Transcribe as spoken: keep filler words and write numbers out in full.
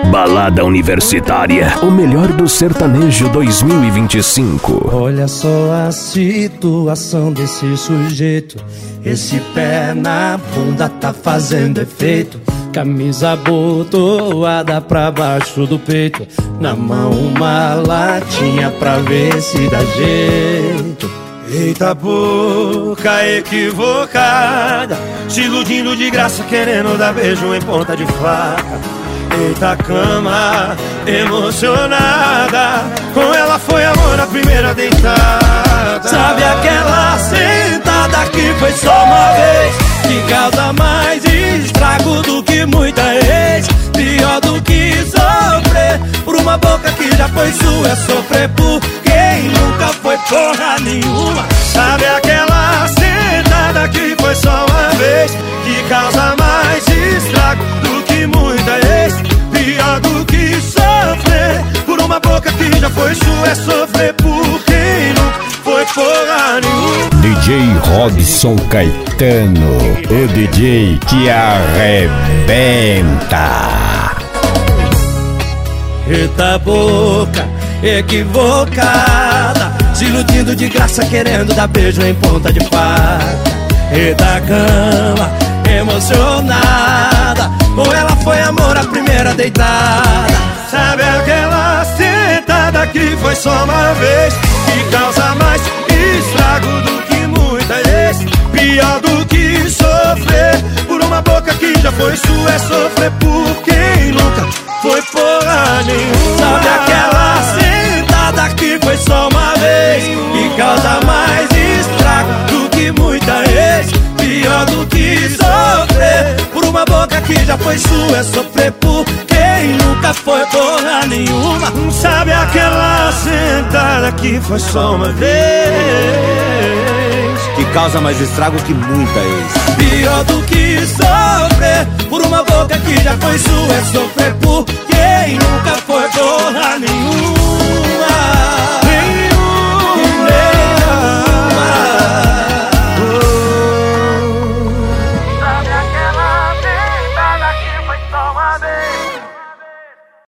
Balada Universitária, o melhor do sertanejo dois mil e vinte e cinco. Olha só a situação desse sujeito. Esse pé na bunda tá fazendo efeito. Camisa abotoada pra baixo do peito. Na mão uma latinha pra ver se dá jeito. Eita boca equivocada, se iludindo de graça, querendo dar beijo em ponta de faca. Eita cama emocionada, com ela foi amor na primeira deitada. Sabe aquela sentada que foi só uma vez, que causa mais estrago do que muita ex. Pior do que sofrer por uma boca que já foi sua, é sofrer por quem nunca foi porra nenhuma. Sabe aquela sentada que foi só uma vez, que causa mais estrago do que muita ex. Pior do que sofrer por uma boca que já foi sua, é sofrer por quem nunca foi porra nenhuma. D J Robson Caetano, o D J que arrebenta. Eita boca equivocada, se iludindo de graça, querendo dar beijo em ponta de faca. Eita cama emocionada, com ela foi amor a primeira deitada. Sabe aquela sentada que foi só uma vez, que causa mais estrago do que muita ex. Pior do que sofrer por uma boca que já foi sua, é sofrer por quem nunca foi porra nenhuma. Sabe aquela sentada que foi só uma vez, que causa mais estrago do que muita ex. Pior do que sofrer por uma boca que já foi sua, é sofrer por quem nunca foi porra nenhuma. Sabe aquela sentada que foi só uma vez, que causa mais estrago que muita ex. pior do que sofrer por uma boca que já foi sua, é sofrer por quem nunca